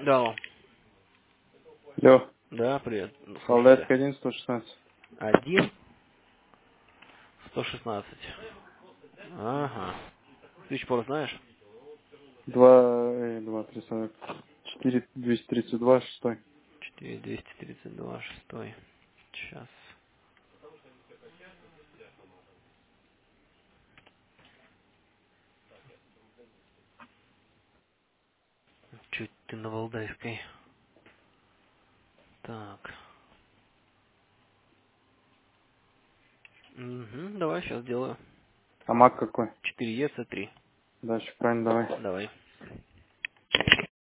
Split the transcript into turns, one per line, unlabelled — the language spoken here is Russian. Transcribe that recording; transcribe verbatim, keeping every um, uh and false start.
Да,
Алло,
да, привет. Ну, слушаю тебя.
Солдатская один, сто шестнадцать.
Один, сто шестнадцать. Ага. Ключ пор знаешь?
Два, э, два, три, сорок. Четыре, двести тридцать два, шестой.
Четыре, двести тридцать два, шестой. Сейчас. Чуть ты на Валдайской. Так. Угу, давай, сейчас сделаю.
А маг какой?
четыре Е С три.
Дальше, правильно, давай.
Давай.